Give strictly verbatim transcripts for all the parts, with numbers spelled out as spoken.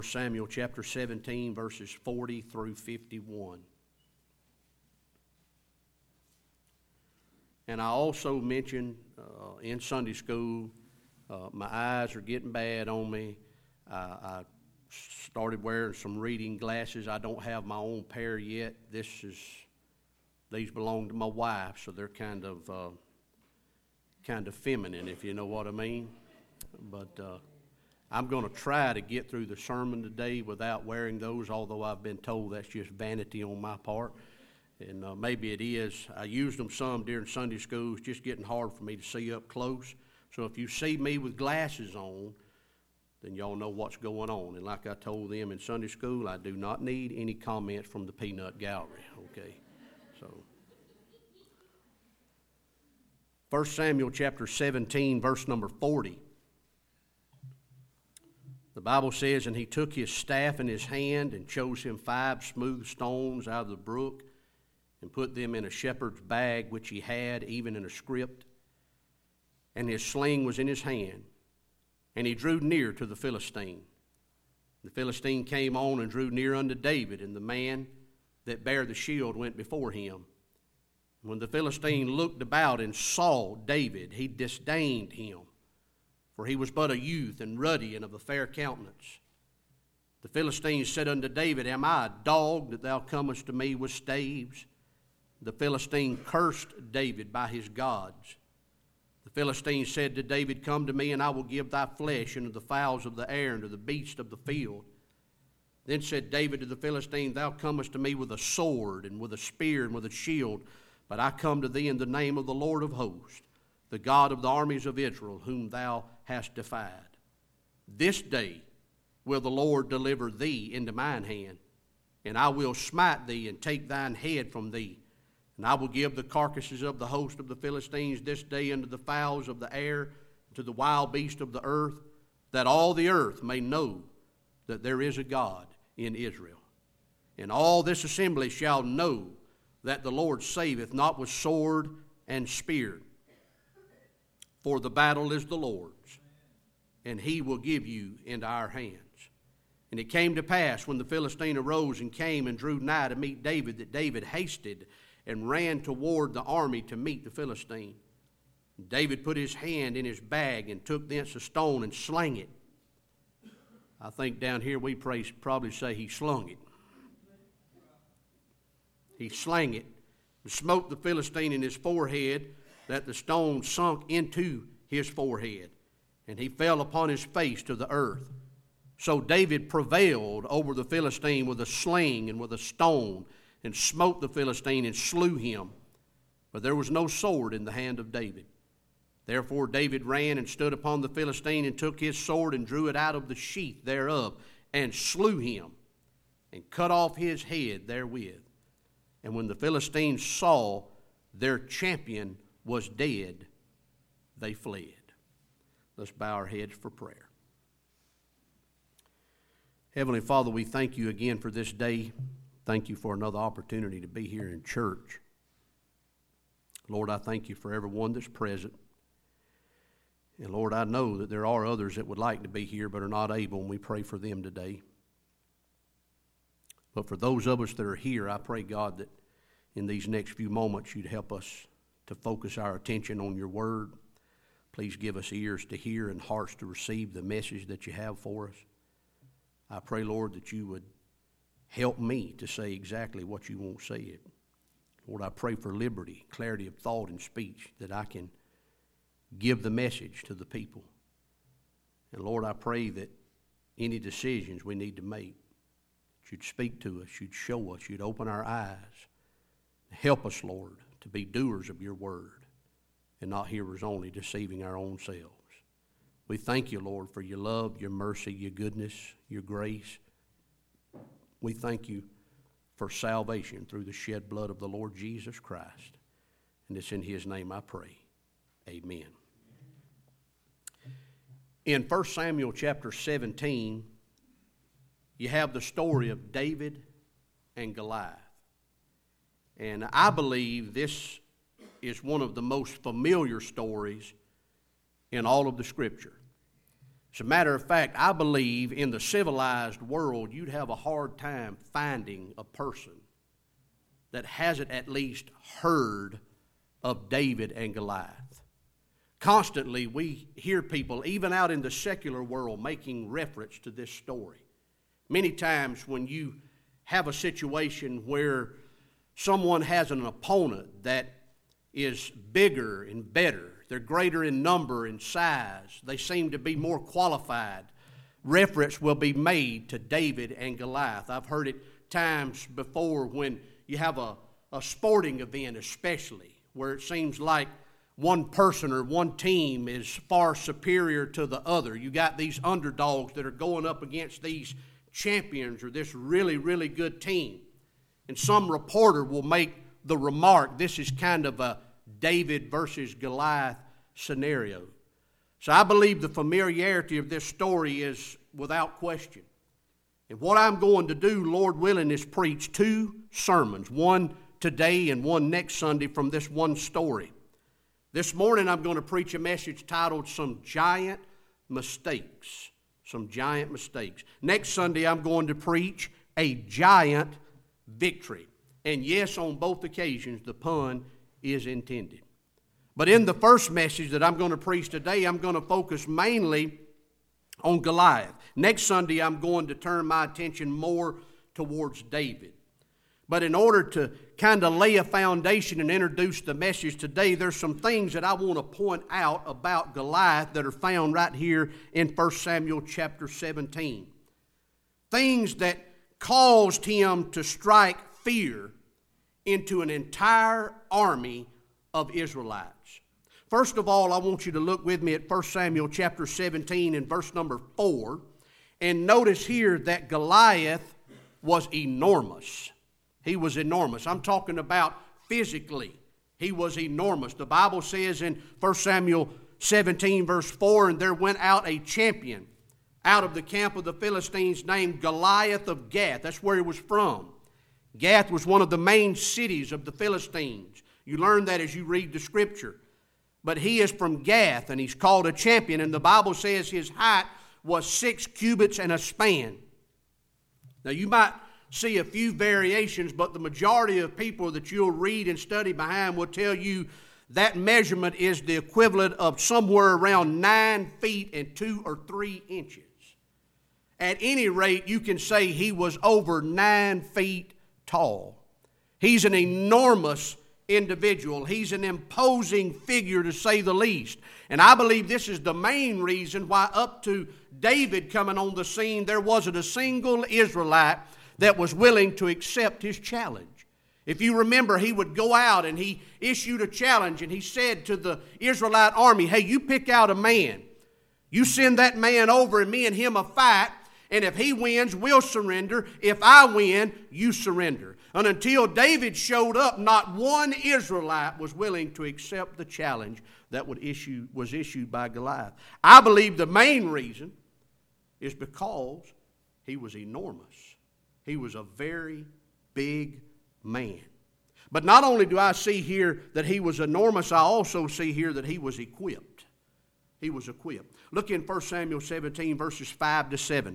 Samuel chapter seventeen, verses forty through fifty-one. And I also mentioned uh, in Sunday school, uh, my eyes are getting bad on me. Uh, I started wearing some reading glasses. I don't have my own pair yet. This is, these belong to my wife, so they're kind of, uh, kind of feminine, if you know what I mean. But uh, I'm going to try to get through the sermon today without wearing those, although I've been told that's just vanity on my part. And uh, maybe it is. I used them some during Sunday school. It's just getting hard for me to see up close. So if you see me with glasses on, then y'all know what's going on. And like I told them in Sunday school, I do not need any comments from the peanut gallery, okay? So, First Samuel chapter seventeen, verse number forty. The Bible says, "And he took his staff in his hand and chose him five smooth stones out of the brook and put them in a shepherd's bag which he had, even in a scrip. And his sling was in his hand. And he drew near to the Philistine. The Philistine came on and drew near unto David, and the man that bare the shield went before him. When the Philistine looked about and saw David, he disdained him, for he was but a youth and ruddy and of a fair countenance. The Philistine said unto David, Am I a dog that thou comest to me with staves? The Philistine cursed David by his gods. The Philistine said to David, Come to me, and I will give thy flesh unto the fowls of the air and to the beasts of the field. Then said David to the Philistine, Thou comest to me with a sword and with a spear and with a shield, but I come to thee in the name of the Lord of hosts, the God of the armies of Israel, whom thou hast defied. This day will the Lord deliver thee into mine hand, and I will smite thee and take thine head from thee. And I will give the carcasses of the host of the Philistines this day unto the fowls of the air, to the wild beasts of the earth, that all the earth may know that there is a God in Israel. And all this assembly shall know that the Lord saveth not with sword and spear. For the battle is the Lord's, and he will give you into our hands. And it came to pass, when the Philistine arose and came and drew nigh to meet David, that David hasted and ran toward the army to meet the Philistine. David put his hand in his bag and took thence a stone and slang it. I think down here we probably say he slung it. He slang it and smote the Philistine in his forehead, that the stone sunk into his forehead, and he fell upon his face to the earth. So David prevailed over the Philistine with a sling and with a stone, and smote the Philistine and slew him. But there was no sword in the hand of David. Therefore David ran and stood upon the Philistine, and took his sword and drew it out of the sheath thereof, and slew him, and cut off his head therewith. And when the Philistines saw their champion was dead, they fled. Let's bow our heads for prayer. Heavenly Father, we thank you again for this day. Thank you for another opportunity to be here in church. Lord, I thank you for everyone that's present. And Lord, I know that there are others that would like to be here but are not able, and we pray for them today. But for those of us that are here, I pray, God, that in these next few moments you'd help us to focus our attention on your word. Please give us ears to hear and hearts to receive the message that you have for us. I pray, Lord, that you would help me to say exactly what you want said. Lord, I pray for liberty, clarity of thought and speech, that I can give the message to the people. And Lord, I pray that any decisions we need to make, you'd speak to us, you'd show us, you'd open our eyes. Help us, Lord, to be doers of your word and not hearers only, deceiving our own selves. We thank you, Lord, for your love, your mercy, your goodness, your grace. We thank you for salvation through the shed blood of the Lord Jesus Christ. And it's in his name I pray. Amen. In First Samuel chapter seventeen, you have the story of David and Goliath. And I believe this is one of the most familiar stories in all of the Scripture. As a matter of fact, I believe in the civilized world, you'd have a hard time finding a person that hasn't at least heard of David and Goliath. Constantly, we hear people, even out in the secular world, making reference to this story. Many times when you have a situation where someone has an opponent that is bigger and better, they're greater in number and size, they seem to be more qualified, reference will be made to David and Goliath. I've heard it times before when you have a, a sporting event especially, where it seems like one person or one team is far superior to the other. You got these underdogs that are going up against these champions or this really, really good team. And some reporter will make the remark, this is kind of a David versus Goliath scenario. So I believe the familiarity of this story is without question. And what I'm going to do, Lord willing, is preach two sermons, one today and one next Sunday from this one story. This morning I'm going to preach a message titled Some Giant Mistakes. Some Giant Mistakes. Next Sunday I'm going to preach a giant victory. And yes, on both occasions the pun is intended. But in the first message that I'm going to preach today, I'm going to focus mainly on Goliath. Next Sunday I'm going to turn my attention more towards David. But in order to kind of lay a foundation and introduce the message today, there's some things that I want to point out about Goliath that are found right here in First Samuel chapter seventeen. Things that caused him to strike fear into an entire army of Israelites. First of all, I want you to look with me at First Samuel chapter seventeen and verse number four, and notice here that Goliath was enormous. He was enormous. I'm talking about physically. He was enormous. The Bible says in First Samuel seventeen verse four, and there went out a champion out of the camp of the Philistines named Goliath of Gath. That's where he was from. Gath was one of the main cities of the Philistines. You learn that as you read the scripture. But he is from Gath, and he's called a champion, and the Bible says his height was six cubits and a span. Now you might see a few variations, but the majority of people that you'll read and study behind will tell you that measurement is the equivalent of somewhere around nine feet and two or three inches. At any rate, you can say he was over nine feet tall. He's an enormous individual. He's an imposing figure, to say the least. And I believe this is the main reason why up to David coming on the scene, there wasn't a single Israelite that was willing to accept his challenge. If you remember, he would go out and he issued a challenge, and he said to the Israelite army, hey, you pick out a man. You send that man over, and me and him a fight, and if he wins, we'll surrender. If I win, you surrender. And until David showed up, not one Israelite was willing to accept the challenge that would issue, was issued by Goliath. I believe the main reason is because he was enormous. He was a very big man. But not only do I see here that he was enormous, I also see here that he was equipped. He was equipped. Look in First Samuel seventeen, verses five to seven.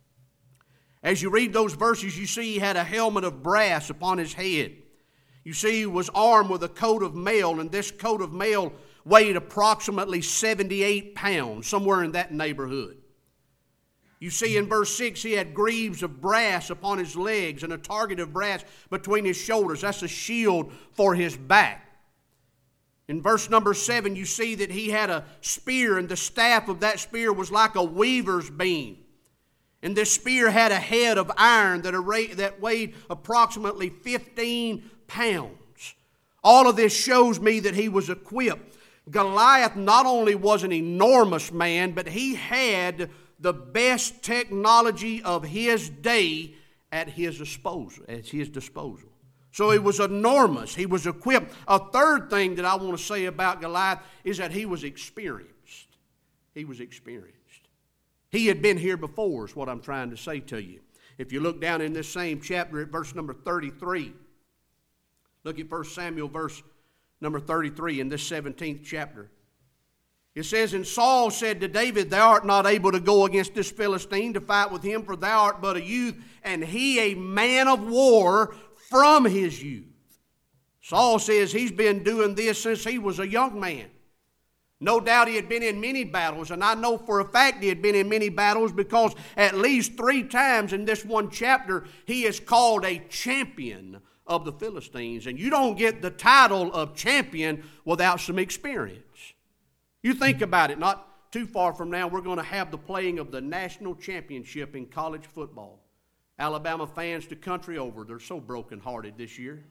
As you read those verses, you see he had a helmet of brass upon his head. You see he was armed with a coat of mail, and this coat of mail weighed approximately seventy-eight pounds, somewhere in that neighborhood. You see in verse six, he had greaves of brass upon his legs and a target of brass between his shoulders. That's a shield for his back. In verse number seven, you see that he had a spear, and the staff of that spear was like a weaver's beam. And this spear had a head of iron that weighed approximately fifteen pounds. All of this shows me that he was equipped. Goliath not only was an enormous man, but he had the best technology of his day at his disposal. At his disposal. So he was enormous. He was equipped. A third thing that I want to say about Goliath is that he was experienced. He was experienced. He had been here before, is what I'm trying to say to you. If you look down in this same chapter at verse number thirty-three, look at First Samuel verse number thirty-three in this seventeenth chapter. It says, and Saul said to David, thou art not able to go against this Philistine to fight with him, for thou art but a youth, and he a man of war from his youth. Saul says he's been doing this since he was a young man. No doubt he had been in many battles, and I know for a fact he had been in many battles because at least three times in this one chapter he is called a champion of the Philistines. And you don't get the title of champion without some experience. You think about it, not too far from now we're going to have the playing of the national championship in college football. Alabama fans the country over, they're so brokenhearted this year.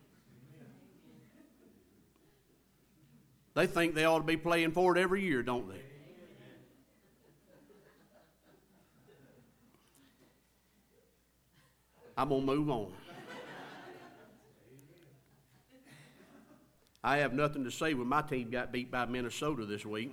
They think they ought to be playing for it every year, don't they? I'm going to move on. I have nothing to say when my team got beat by Minnesota this week.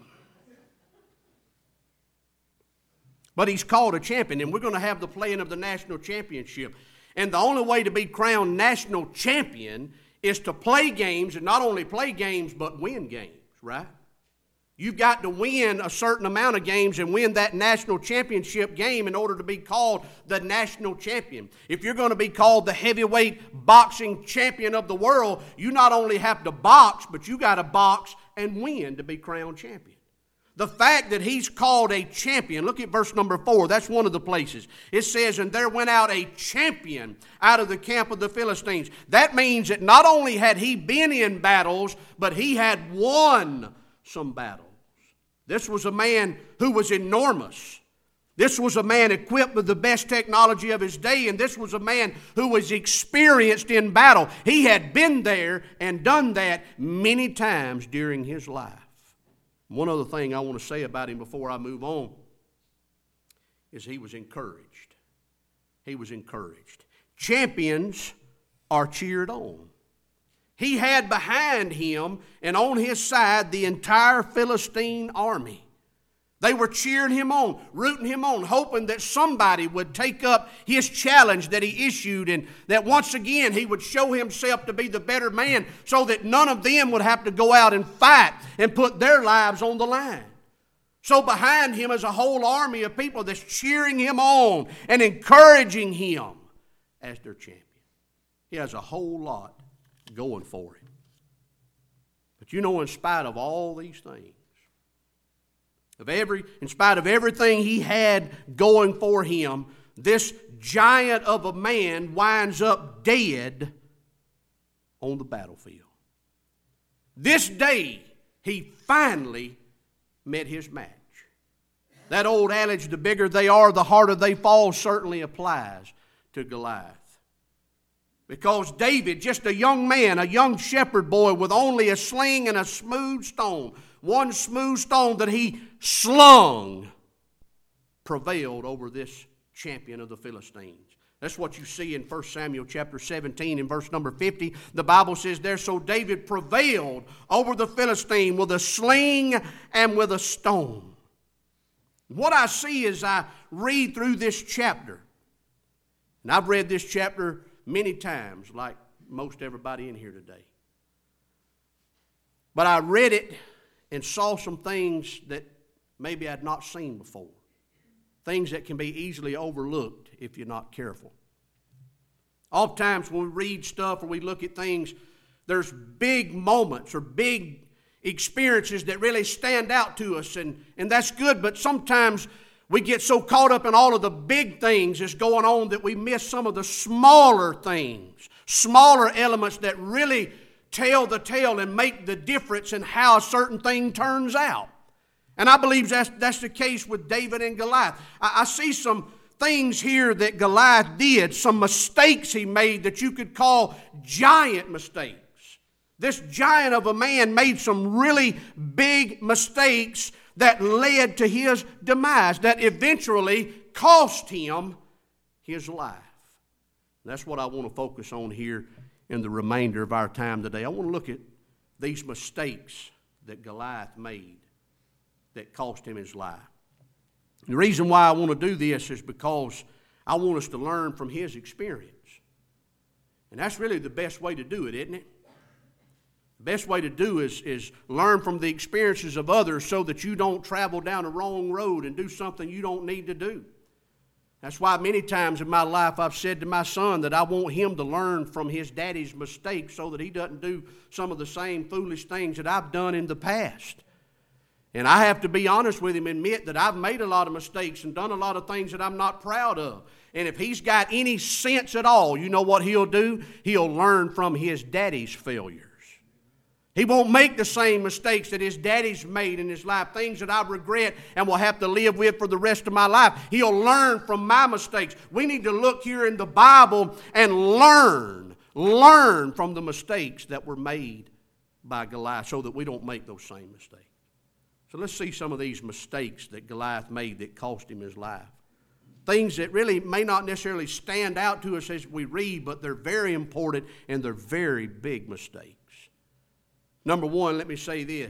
But he's called a champion, and we're going to have the playing of the national championship. And the only way to be crowned national champion is to play games, and not only play games, but win games, right? You've got to win a certain amount of games and win that national championship game in order to be called the national champion. If you're going to be called the heavyweight boxing champion of the world, you not only have to box, but you got to box and win to be crowned champion. The fact that he's called a champion, look at verse number four, that's one of the places. It says, and there went out a champion out of the camp of the Philistines. That means that not only had he been in battles, but he had won some battles. This was a man who was enormous. This was a man equipped with the best technology of his day, and this was a man who was experienced in battle. He had been there and done that many times during his life. One other thing I want to say about him before I move on is he was encouraged. He was encouraged. Champions are cheered on. He had behind him and on his side the entire Philistine army. They were cheering him on, rooting him on, hoping that somebody would take up his challenge that he issued and that once again he would show himself to be the better man so that none of them would have to go out and fight and put their lives on the line. So behind him is a whole army of people that's cheering him on and encouraging him as their champion. He has a whole lot going for him. But you know, in spite of all these things, Of every, in spite of everything he had going for him, this giant of a man winds up dead on the battlefield. This day, he finally met his match. That old adage, the bigger they are, the harder they fall, certainly applies to Goliath. Because David, just a young man, a young shepherd boy with only a sling and a smooth stone, one smooth stone that he slung, prevailed over this champion of the Philistines. That's what you see in First Samuel chapter seventeen and verse number fifty. The Bible says there, so David prevailed over the Philistine with a sling and with a stone. What I see as I read through this chapter, and I've read this chapter many times, like most everybody in here today. But I read it and saw some things that maybe I'd not seen before. Things that can be easily overlooked if you're not careful. Oftentimes when we read stuff or we look at things, there's big moments or big experiences that really stand out to us, and, and that's good, but sometimes we get so caught up in all of the big things that's going on that we miss some of the smaller things, smaller elements that really tell the tale and make the difference in how a certain thing turns out. And I believe that's, that's the case with David and Goliath. I, I see some things here that Goliath did, some mistakes he made that you could call giant mistakes. This giant of a man made some really big mistakes that led to his demise, that eventually cost him his life. And that's what I want to focus on here in the remainder of our time today. I want to look at these mistakes that Goliath made that cost him his life. The reason why I want to do this is because I want us to learn from his experience. And that's really the best way to do it, isn't it? The best way to do is, is learn from the experiences of others so that you don't travel down a wrong road and do something you don't need to do. That's why many times in my life I've said to my son that I want him to learn from his daddy's mistakes so that he doesn't do some of the same foolish things that I've done in the past. And I have to be honest with him and admit that I've made a lot of mistakes and done a lot of things that I'm not proud of. And if he's got any sense at all, you know what he'll do? He'll learn from his daddy's failures. He won't make the same mistakes that his daddy's made in his life, things that I regret and will have to live with for the rest of my life. He'll learn from my mistakes. We need to look here in the Bible and learn, learn from the mistakes that were made by Goliath so that we don't make those same mistakes. So let's see some of these mistakes that Goliath made that cost him his life. Things that really may not necessarily stand out to us as we read, but they're very important and they're very big mistakes. Number one, let me say this.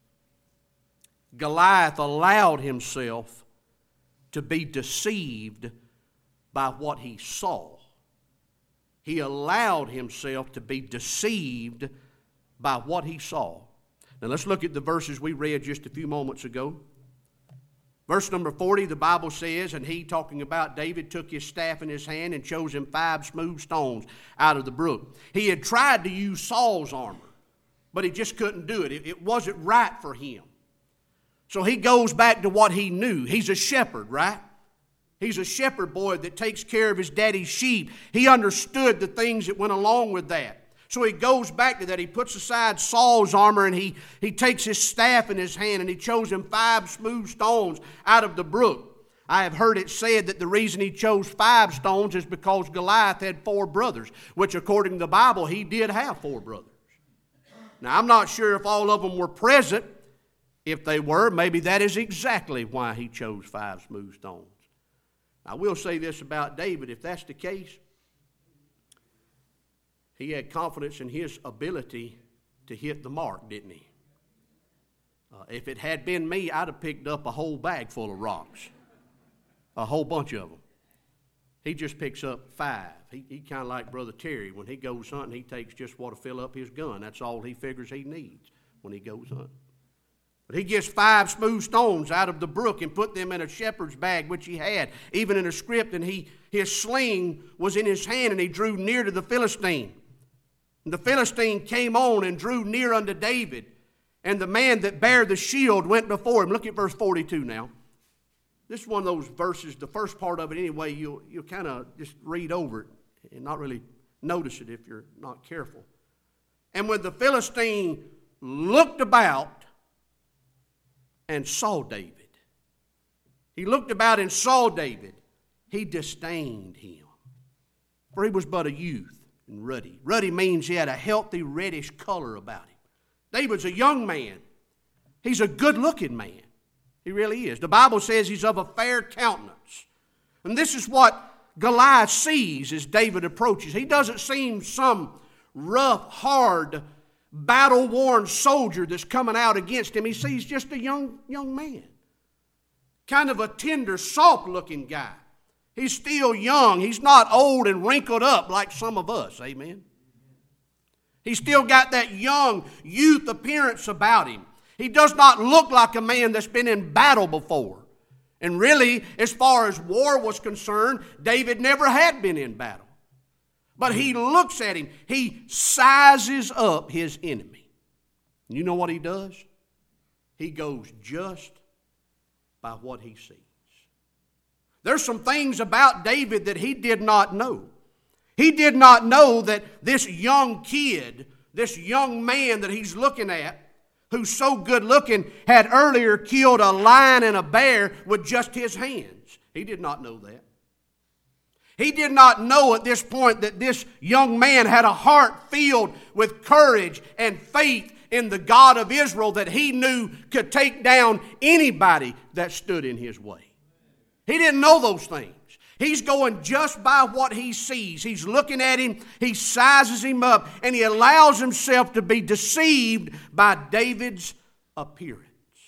Goliath allowed himself to be deceived by what he saw. He allowed himself to be deceived by what he saw. Now let's look at the verses we read just a few moments ago. Verse number forty, the Bible says, and he, talking about David, took his staff in his hand and chose him five smooth stones out of the brook. He had tried to use Saul's armor, but he just couldn't do it. It, it wasn't right for him. So he goes back to what he knew. He's a shepherd, right? He's a shepherd boy that takes care of his daddy's sheep. He understood the things that went along with that. So he goes back to that. He puts aside Saul's armor and he, he takes his staff in his hand and he chose him five smooth stones out of the brook. I have heard it said that the reason he chose five stones is because Goliath had four brothers, which according to the Bible, he did have four brothers. Now, I'm not sure if all of them were present. If they were, maybe that is exactly why he chose five smooth stones. I will say this about David. If that's the case, he had confidence in his ability to hit the mark, didn't he? Uh, if it had been me, I'd have picked up a whole bag full of rocks. A whole bunch of them. He just picks up five. He, he kind of like Brother Terry. When he goes hunting, he takes just what to fill up his gun. That's all he figures he needs when he goes hunting. But he gets five smooth stones out of the brook and put them in a shepherd's bag, which he had, even in a script, and he his sling was in his hand, and he drew near to the Philistine. And the Philistine came on and drew near unto David, and the man that bare the shield went before him. Look at verse forty-two now. This is one of those verses, the first part of it anyway, you'll, you'll kind of just read over it and not really notice it if you're not careful. And when the Philistine looked about and saw David, he looked about and saw David, he disdained him, for he was but a youth and ruddy. Ruddy means he had a healthy reddish color about him. David's a young man. He's a good-looking man. He really is. The Bible says he's of a fair countenance. And this is what Goliath sees as David approaches. He doesn't seem some rough, hard, battle-worn soldier that's coming out against him. He sees just a young, young man. Kind of a tender, soft-looking guy. He's still young. He's not old and wrinkled up like some of us. Amen. He's still got that young youth appearance about him. He does not look like a man that's been in battle before. And really, as far as war was concerned, David never had been in battle. But he looks at him. He sizes up his enemy. You know what he does? He goes just by what he sees. There's some things about David that he did not know. He did not know that this young kid, this young man that he's looking at, who's so good looking, had earlier killed a lion and a bear with just his hands. He did not know that. He did not know at this point that this young man had a heart filled with courage and faith in the God of Israel that he knew could take down anybody that stood in his way. He didn't know those things. He's going just by what he sees. He's looking at him, he sizes him up, and he allows himself to be deceived by David's appearance.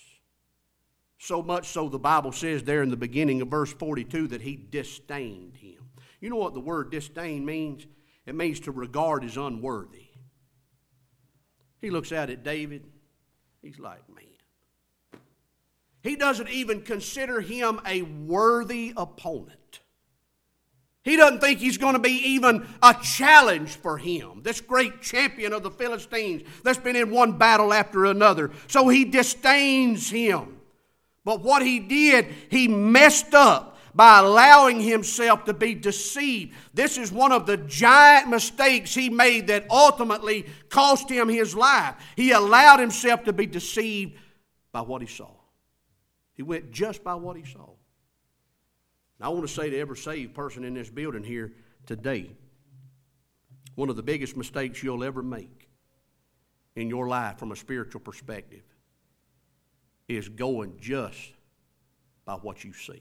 So much so the Bible says there in the beginning of verse forty-two that he disdained him. You know what the word disdain means? It means to regard as unworthy. He looks out at David. He's like, man. He doesn't even consider him a worthy opponent. He doesn't think he's going to be even a challenge for him, this great champion of the Philistines that's been in one battle after another. So he disdains him. But what he did, he messed up by allowing himself to be deceived. This is one of the giant mistakes he made that ultimately cost him his life. He allowed himself to be deceived by what he saw. He went just by what he saw. Now, I want to say to every saved person in this building here today, one of the biggest mistakes you'll ever make in your life from a spiritual perspective is going just by what you see.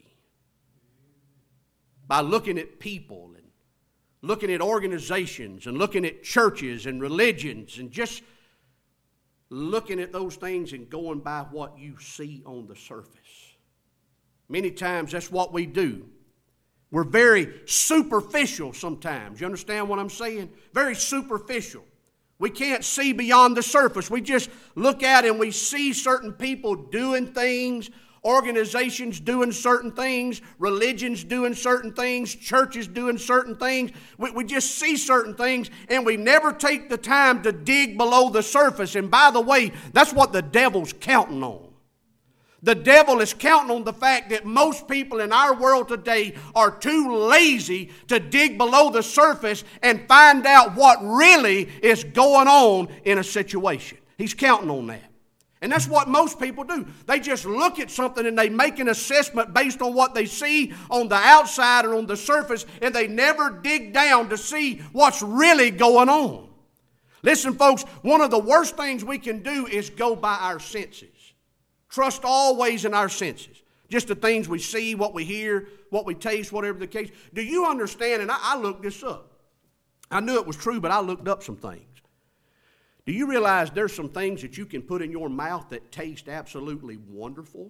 By looking at people and looking at organizations and looking at churches and religions and just looking at those things and going by what you see on the surface. Many times that's what we do. We're very superficial sometimes. You understand what I'm saying? Very superficial. We can't see beyond the surface. We just look at and we see certain people doing things, organizations doing certain things, religions doing certain things, churches doing certain things. We, we just see certain things and we never take the time to dig below the surface. And by the way, that's what the devil's counting on. The devil is counting on the fact that most people in our world today are too lazy to dig below the surface and find out what really is going on in a situation. He's counting on that. And that's what most people do. They just look at something and they make an assessment based on what they see on the outside or on the surface, and they never dig down to see what's really going on. Listen, folks, one of the worst things we can do is go by our senses. Trust always in our senses. Just the things we see, what we hear, what we taste, whatever the case. Do you understand? And I, I looked this up. I knew it was true, but I looked up some things. Do you realize there's some things that you can put in your mouth that taste absolutely wonderful,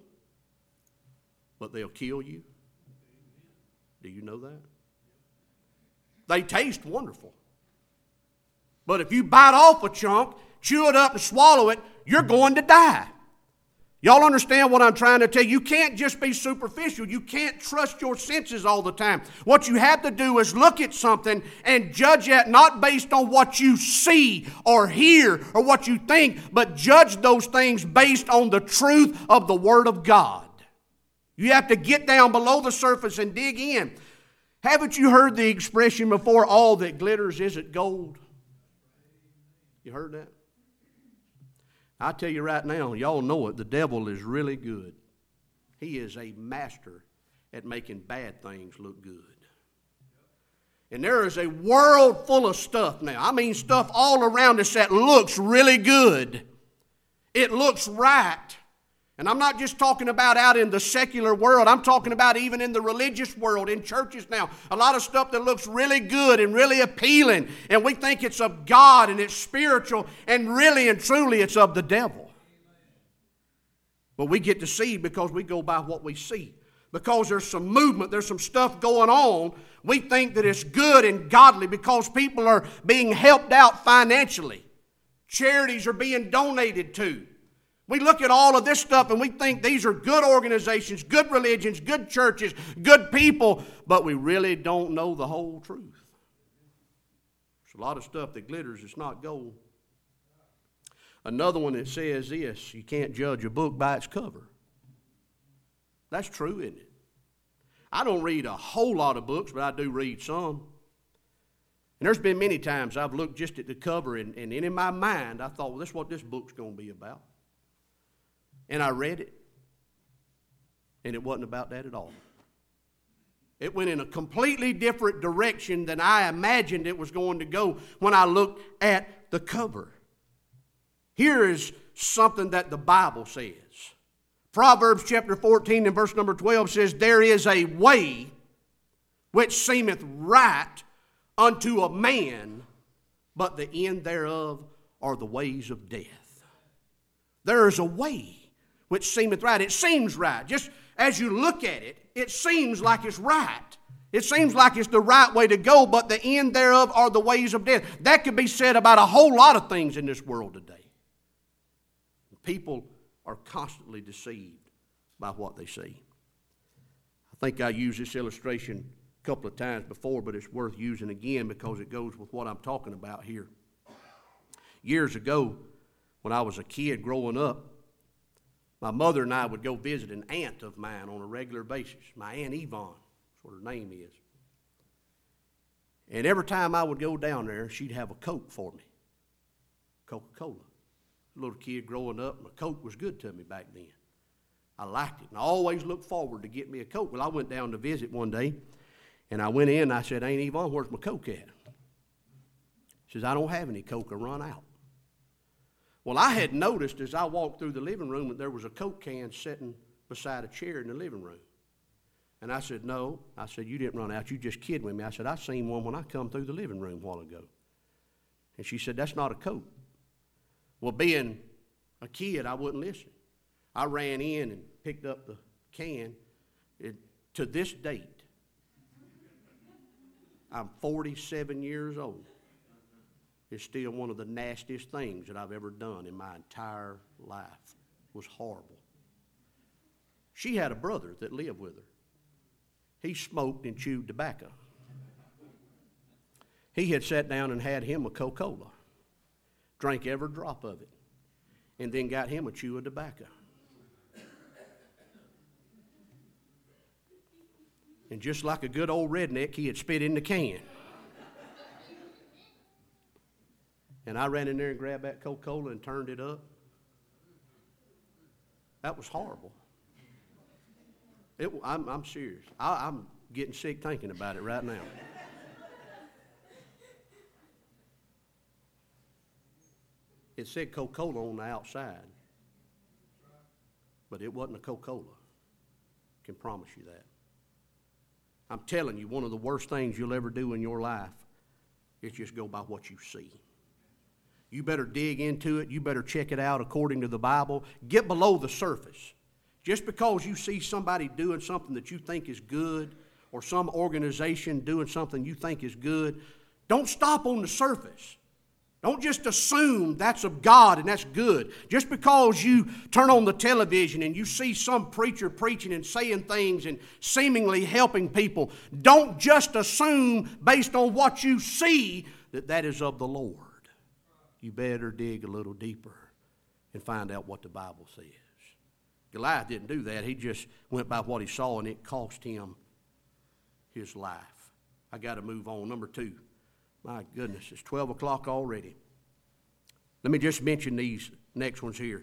but they'll kill you? Do you know that? They taste wonderful. But if you bite off a chunk, chew it up and swallow it, you're going to die. Y'all understand what I'm trying to tell you? You can't just be superficial. You can't trust your senses all the time. What you have to do is look at something and judge it not based on what you see or hear or what you think, but judge those things based on the truth of the Word of God. You have to get down below the surface and dig in. Haven't you heard the expression before, all that glitters isn't gold? You heard that? I tell you right now, y'all know it, the devil is really good. He is a master at making bad things look good. And there is a world full of stuff now. I mean stuff all around us that looks really good. It looks right. And I'm not just talking about out in the secular world. I'm talking about even in the religious world, in churches now. A lot of stuff that looks really good and really appealing. And we think it's of God and it's spiritual. And really and truly it's of the devil. But we get deceived because we go by what we see. Because there's some movement, there's some stuff going on. We think that it's good and godly because people are being helped out financially. Charities are being donated to. We look at all of this stuff and we think these are good organizations, good religions, good churches, good people, but we really don't know the whole truth. There's a lot of stuff that glitters, it's not gold. Another one that says this, you can't judge a book by its cover. That's true, isn't it? I don't read a whole lot of books, but I do read some. And there's been many times I've looked just at the cover and, and in my mind I thought, well, this is what this book's going to be about. And I read it, and it wasn't about that at all. It went in a completely different direction than I imagined it was going to go when I looked at the cover. Here is something that the Bible says. Proverbs chapter fourteen and verse number twelve says, there is a way which seemeth right unto a man, but the end thereof are the ways of death. There is a way which seemeth right. It seems right. Just as you look at it, it seems like it's right. It seems like it's the right way to go, but the end thereof are the ways of death. That could be said about a whole lot of things in this world today. People are constantly deceived by what they see. I think I used this illustration a couple of times before, but it's worth using again because it goes with what I'm talking about here. Years ago, when I was a kid growing up, my mother and I would go visit an aunt of mine on a regular basis. My Aunt Yvonne, that's what her name is. And every time I would go down there, she'd have a Coke for me. Coca-Cola. A little kid growing up, and a Coke was good to me back then. I liked it, and I always looked forward to get me a Coke. Well, I went down to visit one day, and I went in, and I said, Aunt Yvonne, where's my Coke at? She says, I don't have any Coke, I run out. Well, I had noticed as I walked through the living room that there was a Coke can sitting beside a chair in the living room. And I said, no. I said, you didn't run out. You just kidding with me. I said, I seen one when I come through the living room a while ago. And she said, that's not a Coke. Well, being a kid, I wouldn't listen. I ran in and picked up the can. It, to this date, I'm forty-seven years old. It's still one of the nastiest things that I've ever done in my entire life. It was horrible. She had a brother that lived with her. He smoked and chewed tobacco. He had sat down and had him a Coca-Cola, drank every drop of it, and then got him a chew of tobacco. And just like a good old redneck, he had spit in the can. And I ran in there and grabbed that Coca-Cola and turned it up. That was horrible. It, I'm, I'm serious. I, I'm getting sick thinking about it right now. It said Coca-Cola on the outside, but it wasn't a Coca-Cola. I can promise you that. I'm telling you, one of the worst things you'll ever do in your life is just go by what you see. You better dig into it. You better check it out according to the Bible. Get below the surface. Just because you see somebody doing something that you think is good or some organization doing something you think is good, don't stop on the surface. Don't just assume that's of God and that's good. Just because you turn on the television and you see some preacher preaching and saying things and seemingly helping people, don't just assume based on what you see that that is of the Lord. You better dig a little deeper and find out what the Bible says. Goliath didn't do that. He just went by what he saw, and it cost him his life. I got to move on. Number two. My goodness, it's twelve o'clock already. Let me just mention these next ones here.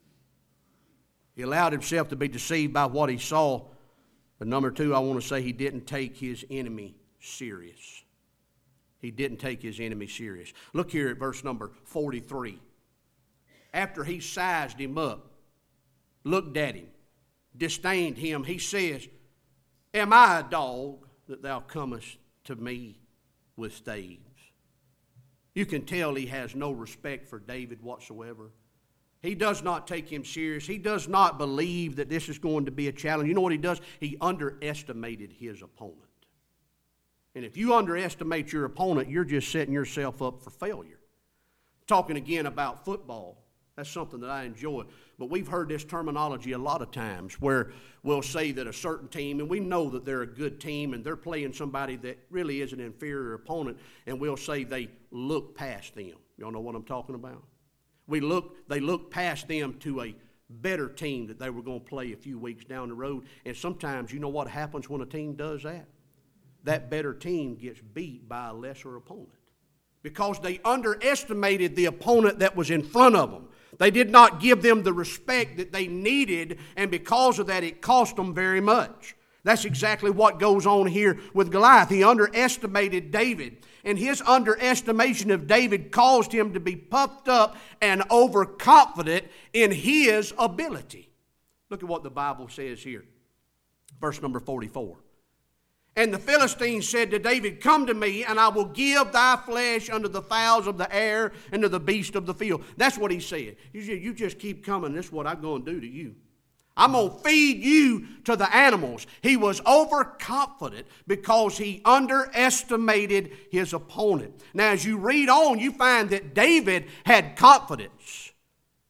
He allowed himself to be deceived by what he saw. But number two, I want to say he didn't take his enemy serious. He didn't take his enemy serious. Look here at verse number forty-three. After he sized him up, looked at him, disdained him, he says, Am I a dog that thou comest to me with staves? You can tell he has no respect for David whatsoever. He does not take him serious. He does not believe that this is going to be a challenge. You know what he does? He underestimated his opponent. And if you underestimate your opponent, you're just setting yourself up for failure. Talking again about football, that's something that I enjoy. But we've heard this terminology a lot of times where we'll say that a certain team, and we know that they're a good team and they're playing somebody that really is an inferior opponent, and we'll say they look past them. Y'all know what I'm talking about? We look, they look past them to a better team that they were going to play a few weeks down the road. And sometimes, you know what happens when a team does that? That better team gets beat by a lesser opponent because they underestimated the opponent that was in front of them. They did not give them the respect that they needed, and because of that, it cost them very much. That's exactly what goes on here with Goliath. He underestimated David, and his underestimation of David caused him to be puffed up and overconfident in his ability. Look at what the Bible says here. Verse number forty-four. And the Philistines said to David, Come to me, and I will give thy flesh unto the fowls of the air and to the beasts of the field. That's what he said. You just keep coming. This is what I'm going to do to you. I'm going to feed you to the animals. He was overconfident because he underestimated his opponent. Now, as you read on, you find that David had confidence.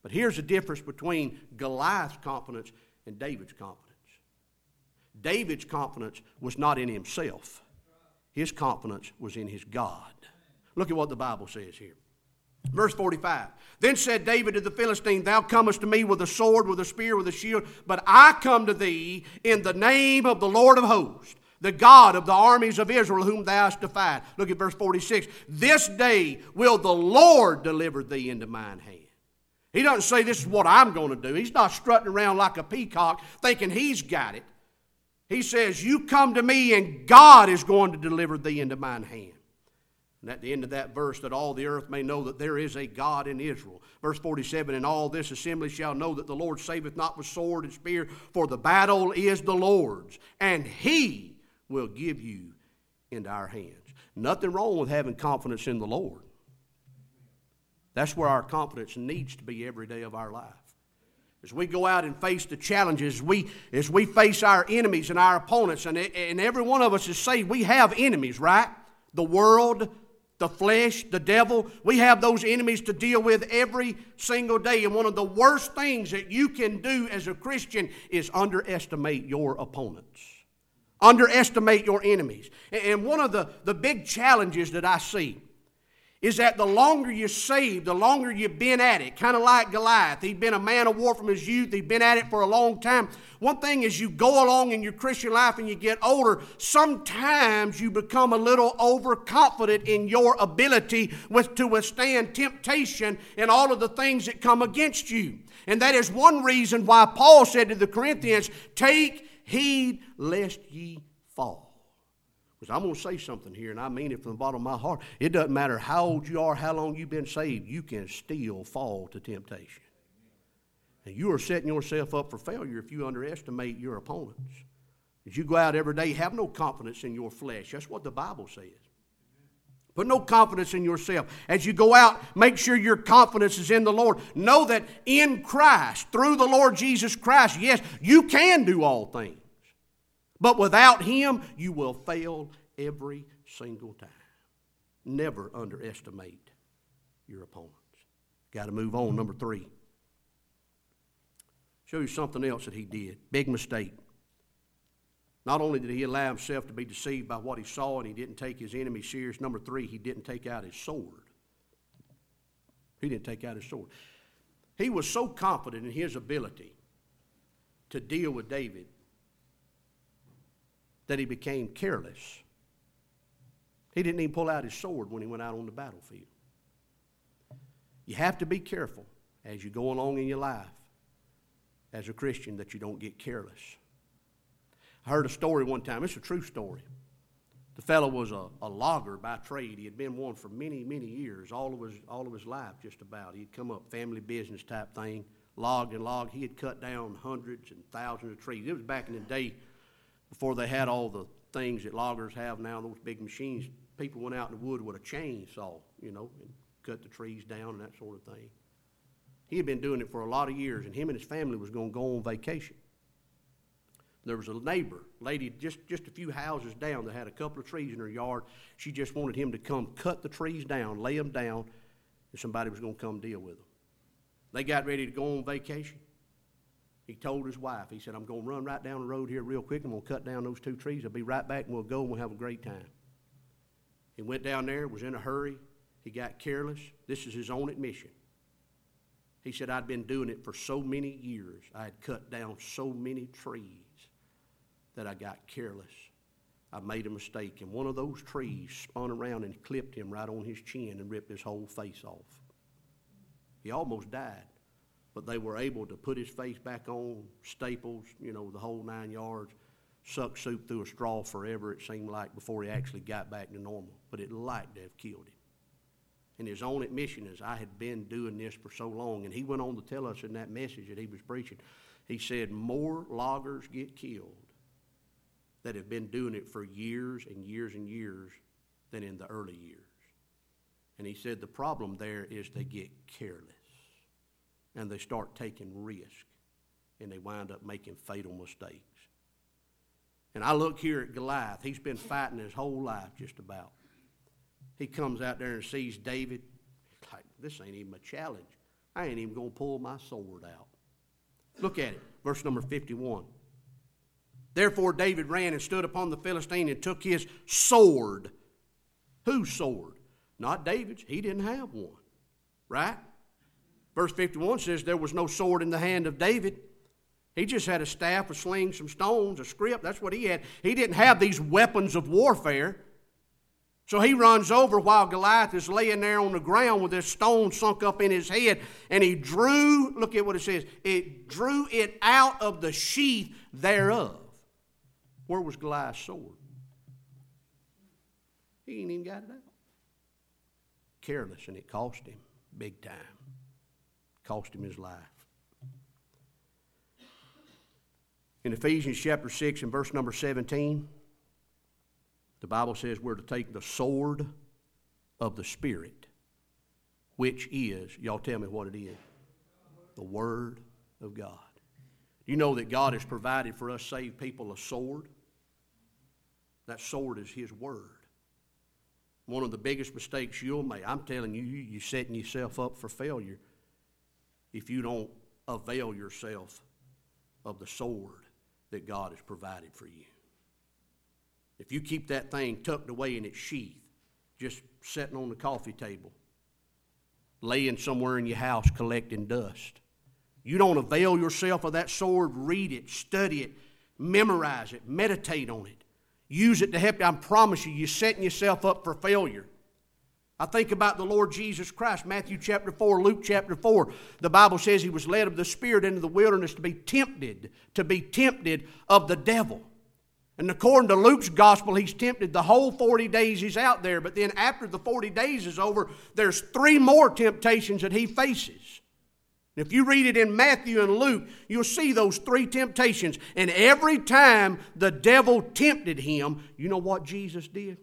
But here's the difference between Goliath's confidence and David's confidence. David's confidence was not in himself. His confidence was in his God. Look at what the Bible says here. Verse forty-five. Then said David to the Philistine, Thou comest to me with a sword, with a spear, with a shield, but I come to thee in the name of the Lord of hosts, the God of the armies of Israel, whom thou hast defied. Look at verse forty-six. This day will the Lord deliver thee into mine hand. He doesn't say this is what I'm going to do. He's not strutting around like a peacock thinking he's got it. He says, you come to me and God is going to deliver thee into mine hand. And at the end of that verse, that all the earth may know that there is a God in Israel. Verse forty-seven, and all this assembly shall know that the Lord saveth not with sword and spear, for the battle is the Lord's, and he will give you into our hands. Nothing wrong with having confidence in the Lord. That's where our confidence needs to be every day of our life. As we go out and face the challenges, we, as we face our enemies and our opponents, and, and every one of us is saved, we have enemies, right? The world, the flesh, the devil. We have those enemies to deal with every single day. And one of the worst things that you can do as a Christian is underestimate your opponents. Underestimate your enemies. And one of the, the big challenges that I see is that the longer you're saved, the longer you've been at it. Kind of like Goliath. He'd been a man of war from his youth. He'd been at it for a long time. One thing is you go along in your Christian life and you get older, sometimes you become a little overconfident in your ability with, to withstand temptation and all of the things that come against you. And that is one reason why Paul said to the Corinthians, take heed lest ye fall. Because I'm going to say something here, and I mean it from the bottom of my heart. It doesn't matter how old you are, how long you've been saved, you can still fall to temptation. And you are setting yourself up for failure if you underestimate your opponents. As you go out every day, have no confidence in your flesh. That's what the Bible says. Put no confidence in yourself. As you go out, make sure your confidence is in the Lord. Know that in Christ, through the Lord Jesus Christ, yes, you can do all things. But without Him, you will fail every single time. Never underestimate your opponents. Got to move on. Number three. Show you something else that he did. Big mistake. Not only did he allow himself to be deceived by what he saw and he didn't take his enemy serious. Number three, he didn't take out his sword. He didn't take out his sword. He was so confident in his ability to deal with David that he became careless. He didn't even pull out his sword when he went out on the battlefield. You have to be careful as you go along in your life as a Christian that you don't get careless. I heard a story one time. It's a true story. The fellow was a, a logger by trade. He had been one for many, many years, all of his all of his life just about. He'd come up family business type thing, log and log. He had cut down hundreds and thousands of trees. It was back in the day before they had all the things that loggers have now, those big machines. People went out in the wood with a chainsaw, you know, and cut the trees down and that sort of thing. He had been doing it for a lot of years, and him and his family was going to go on vacation. There was a neighbor, lady just, just a few houses down that had a couple of trees in her yard. She just wanted him to come cut the trees down, lay them down, and somebody was going to come deal with them. They got ready to go on vacation. He told his wife, he said, I'm going to run right down the road here real quick. I'm going to cut down those two trees. I'll be right back, and we'll go, and we'll have a great time. He went down there, was in a hurry. He got careless. This is his own admission. He said, I'd been doing it for so many years. I had cut down so many trees that I got careless. I made a mistake, and one of those trees spun around and clipped him right on his chin and ripped his whole face off. He almost died, but they were able to put his face back on, staples, you know, the whole nine yards, suck soup through a straw forever, it seemed like, before he actually got back to normal. But it liked to have killed him. And his own admission is, I had been doing this for so long. And he went on to tell us in that message that he was preaching, he said, more loggers get killed that have been doing it for years and years and years than in the early years. And he said the problem there is they get careless and they start taking risk and they wind up making fatal mistakes. And I look here at Goliath. He's been fighting his whole life just about. He comes out there and sees David. Like, this ain't even a challenge. I ain't even going to pull my sword out. Look at it, verse number fifty-one. Therefore David ran and stood upon the Philistine and took his sword. Whose sword? Not David's. He didn't have one. Right? Verse fifty-one says there was no sword in the hand of David. He just had a staff, a sling, some stones, a scrip. That's what he had. He didn't have these weapons of warfare. So he runs over while Goliath is laying there on the ground with this stone sunk up in his head. And he drew, look at what it says, it drew it out of the sheath thereof. Where was Goliath's sword? He ain't even got it out. Careless, and it cost him big time. Cost him his life. In Ephesians chapter six and verse number seventeen, the Bible says we're to take the sword of the Spirit, which is, y'all tell me what it is, the Word of God. You know that God has provided for us saved people a sword? That sword is His Word. One of the biggest mistakes you'll make, I'm telling you, you're setting yourself up for failure if you don't avail yourself of the sword that God has provided for you. If you keep that thing tucked away in its sheath, just sitting on the coffee table, laying somewhere in your house collecting dust, you don't avail yourself of that sword, read it, study it, memorize it, meditate on it, use it to help you, I promise you, you're setting yourself up for failure. I think about the Lord Jesus Christ, Matthew chapter four, Luke chapter four. The Bible says He was led of the Spirit into the wilderness to be tempted, to be tempted of the devil. And according to Luke's gospel, He's tempted the whole forty days He's out there. But then after the forty days is over, there's three more temptations that He faces. If you read it in Matthew and Luke, you'll see those three temptations. And every time the devil tempted Him, you know what Jesus did?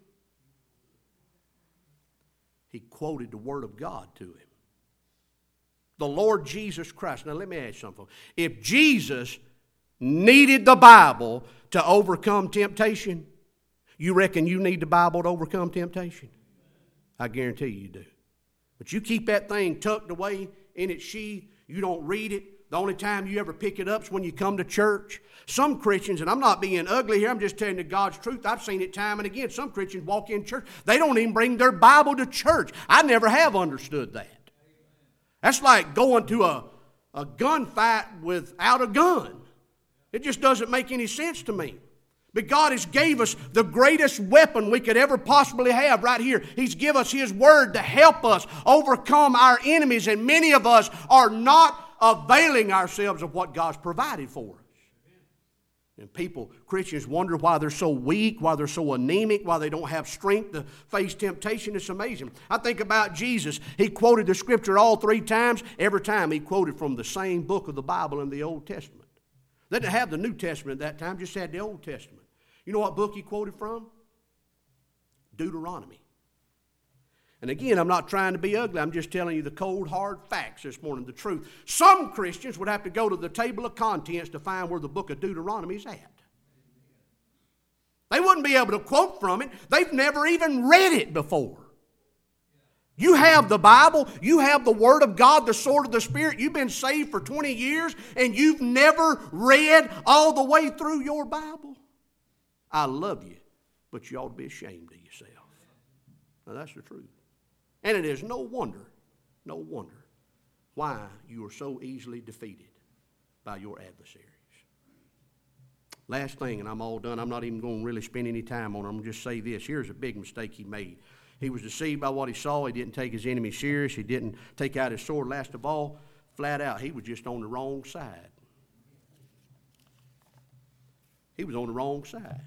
He quoted the Word of God to him. The Lord Jesus Christ. Now let me ask you something. If Jesus needed the Bible to overcome temptation, you reckon you need the Bible to overcome temptation? I guarantee you do. But you keep that thing tucked away in its sheath, you don't read it. The only time you ever pick it up is when you come to church. Some Christians, and I'm not being ugly here, I'm just telling you God's truth. I've seen it time and again. Some Christians walk in church, they don't even bring their Bible to church. I never have understood that. That's like going to a, a gunfight without a gun. It just doesn't make any sense to me. But God has gave us the greatest weapon we could ever possibly have right here. He's given us His Word to help us overcome our enemies. And many of us are not availing ourselves of what God's provided for us. And people, Christians, wonder why they're so weak, why they're so anemic, why they don't have strength to face temptation. It's amazing. I think about Jesus. He quoted the Scripture all three times. Every time He quoted from the same book of the Bible in the Old Testament. They didn't have the New Testament at that time, just had the Old Testament. You know what book He quoted from? Deuteronomy. And again, I'm not trying to be ugly. I'm just telling you the cold, hard facts this morning, the truth. Some Christians would have to go to the table of contents to find where the book of Deuteronomy is at. They wouldn't be able to quote from it. They've never even read it before. You have the Bible. You have the Word of God, the sword of the Spirit. You've been saved for twenty years, and you've never read all the way through your Bible. I love you, but you ought to be ashamed of yourself. Now, that's the truth. And it is no wonder, no wonder why you are so easily defeated by your adversaries. Last thing, and I'm all done. I'm not even going to really spend any time on it. I'm going to just say this. Here's a big mistake he made. He was deceived by what he saw. He didn't take his enemy serious. He didn't take out his sword. Last of all, flat out, he was just on the wrong side. He was on the wrong side.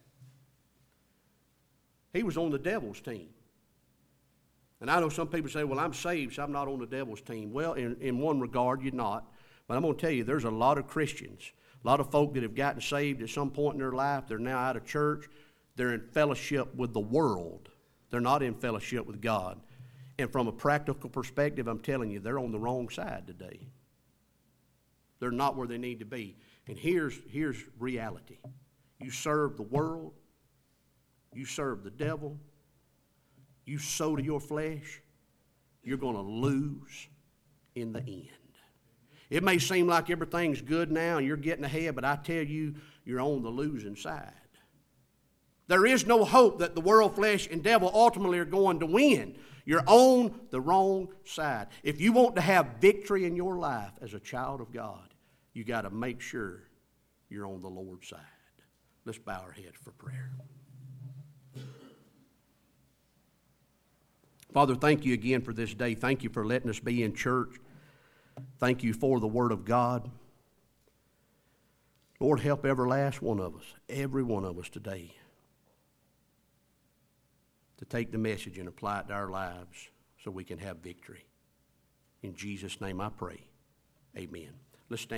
He was on the devil's team. And I know some people say, well, I'm saved, so I'm not on the devil's team. Well, in, in one regard, you're not. But I'm going to tell you, there's a lot of Christians, a lot of folk that have gotten saved at some point in their life. They're now out of church. They're in fellowship with the world. They're not in fellowship with God. And from a practical perspective, I'm telling you, they're on the wrong side today. They're not where they need to be. And here's, here's reality. You serve the world. You serve the devil. You sow to your flesh. You're going to lose in the end. It may seem like everything's good now and you're getting ahead, but I tell you, you're on the losing side. There is no hope that the world, flesh, and devil ultimately are going to win. You're on the wrong side. If you want to have victory in your life as a child of God, you got to make sure you're on the Lord's side. Let's bow our heads for prayer. Father, thank you again for this day. Thank you for letting us be in church. Thank you for the Word of God. Lord, help every last one of us, every one of us today, to take the message and apply it to our lives so we can have victory. In Jesus' name I pray. Amen. Let's stand.